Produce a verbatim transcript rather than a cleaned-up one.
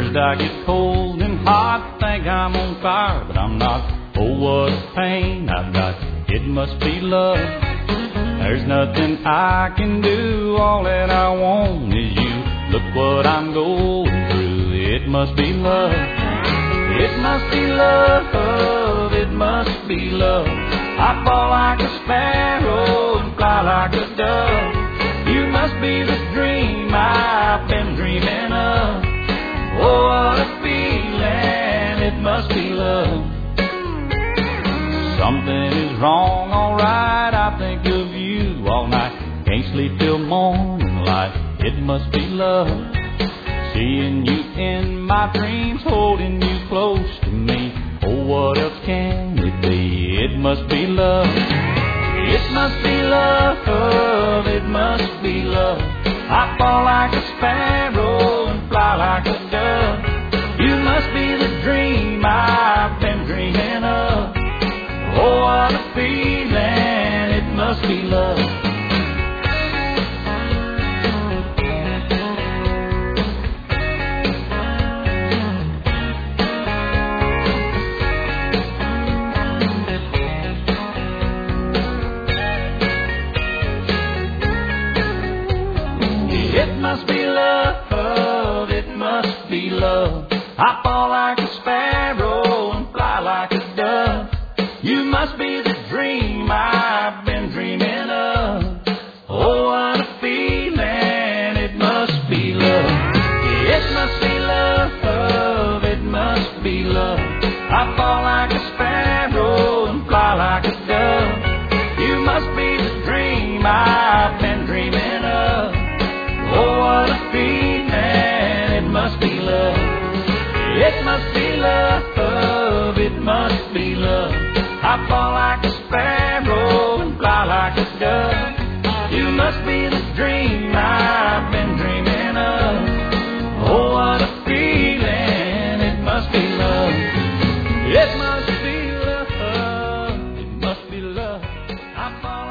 First I get cold and hot, think I'm on fire, but I'm not. Oh, what a pain I've got, it must be love. There's nothing I can do, all that I want is you. Look what I'm going through, it must be love. It must be love, it must be love. I fall like a sparrow and fly like a dove. You must be the dream I've been dreaming of. Oh, what a feeling, it must be love. Something is wrong, alright, I think of you all night. Can't sleep till morning light, it must be love. Seeing you in my dreams, holding you close to me. Oh, what else can it be? It must be love. It must be love, it must be love. I fall like a sparrow and fly like a dove. You must be the dream I've been dreaming of. Oh, what a feeling, it must be love. It must be love, it must be love. I fall like a sparrow and fly like a dove. You must be the dream I've been dreaming of. Oh, what a feeling, it must be love. It must be love, it must be love. I fall like a sparrow and fly like a dove. You must be the dream I've been dreaming of. Oh, what a feeling, it must be love. It must be love, it must be love. I fall like a sparrow and fly like a dove. You must be the dream I've been dreaming of. Oh, what a feeling, it must be love. It must be love, it must be love. I fall